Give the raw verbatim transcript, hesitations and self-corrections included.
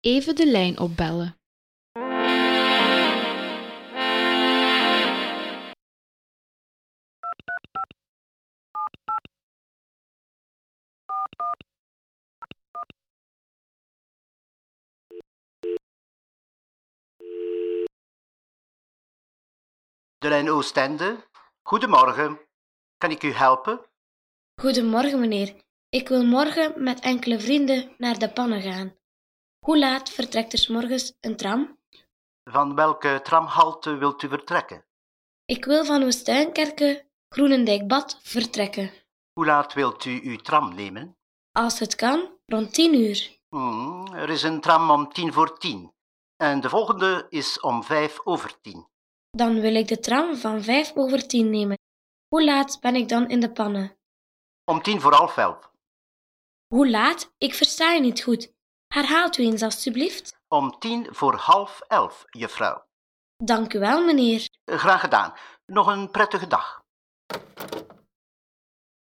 Even de lijn opbellen. De lijn Oostende. Goedemorgen. Kan ik u helpen? Goedemorgen, meneer. Ik wil morgen met enkele vrienden naar de Pannen gaan. Hoe laat vertrekt er 's morgens een tram? Van welke tramhalte wilt u vertrekken? Ik wil van Woestijnkerke, Groenendijk-Bad vertrekken. Hoe laat wilt u uw tram nemen? Als het kan, rond tien uur. Hmm, er is een tram om tien voor tien. En de volgende is om vijf over tien. Dan wil ik de tram van vijf over tien nemen. Hoe laat ben ik dan in de Pannen? Om tien voor half elf. Hoe laat? Ik versta je niet goed. Herhaalt u eens, alstublieft. Om tien voor half elf, juffrouw. Dank u wel, meneer. Graag gedaan. Nog een prettige dag.